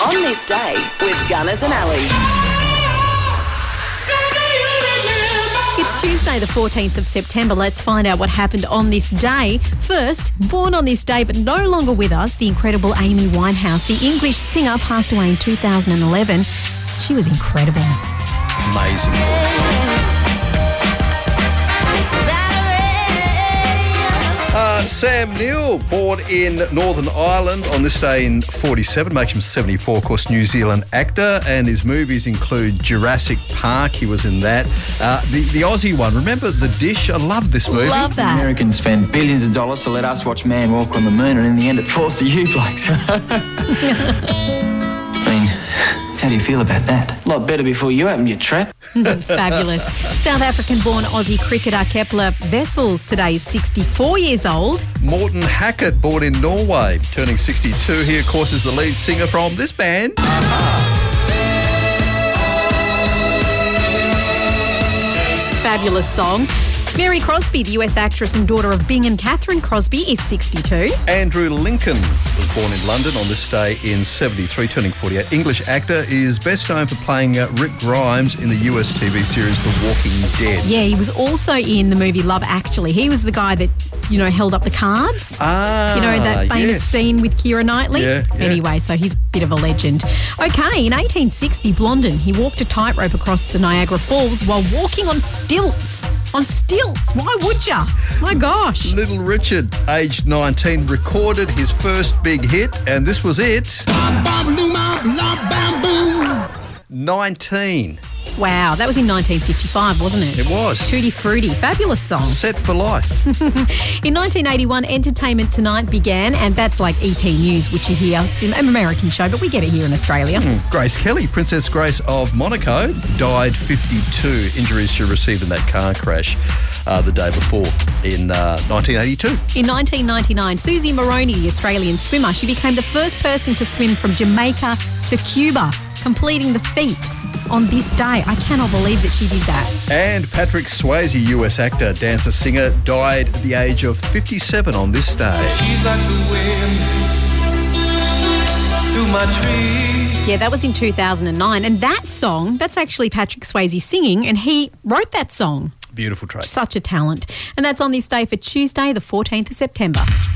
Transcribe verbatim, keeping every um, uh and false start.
On This Day with Gunners and Ali. It's Tuesday, the fourteenth of September. Let's find out what happened on this day. First, born on this day but no longer with us, the incredible Amy Winehouse. The English singer passed away in two thousand eleven. She was incredible. Amazing voice. Uh, Sam Neill, born in Northern Ireland on this day in forty-seven, makes him seventy-four, of course, New Zealand actor, and his movies include Jurassic Park, he was in that. Uh, the, the Aussie one, remember The Dish? I love this movie. Love that. Americans spend billions of dollars to let us watch man walk on the moon, and in the end it falls to you blokes. I mean, how do you feel about that? A lot better before you opened your trap. Fabulous. South African-born Aussie cricketer Kepler Wessels today is sixty-four years old. Morten Hackett, born in Norway, turning sixty-two. He, of course, is the lead singer from this band. Fabulous song. Mary Crosby, the U S actress and daughter of Bing and Catherine Crosby, is sixty-two. Andrew Lincoln was born in London on this day in seventy-three, turning forty-eight. English actor, is best known for playing uh, Rick Grimes in the U S T V series The Walking Dead. Yeah, he was also in the movie Love Actually. He was the guy that, you know, held up the cards. Ah, You know, that famous yes. scene with Keira Knightley? Yeah, yeah. Anyway, so he's a bit of a legend. Okay, in eighteen sixty, Blondin, he walked a tightrope across the Niagara Falls while walking on stilts. On stilts. Why would ya? My gosh. Little Richard, aged nineteen, recorded his first big hit, and this was it. nineteen. Wow, that was in nineteen fifty-five, wasn't it? It was. Tutti Frutti. Fabulous song. Set for life. In nineteen eighty-one, Entertainment Tonight began, and that's like E T News, which you hear. It's an American show, but we get it here in Australia. Mm. Grace Kelly, Princess Grace of Monaco, died fifty-two. Injuries she received in that car crash uh, the day before in uh, nineteen eighty-two. In nineteen ninety-nine, Susie Moroney, the Australian swimmer, she became the first person to swim from Jamaica to Cuba, completing the feat on this day. I cannot believe that she did that. And Patrick Swayze, U S actor, dancer, singer, died at the age of fifty-seven on this day. She's like the wind through my tree. Yeah, that was in two thousand nine. And that song, that's actually Patrick Swayze singing, and he wrote that song. Beautiful track. Such a talent. And that's on this day for Tuesday, the fourteenth of September.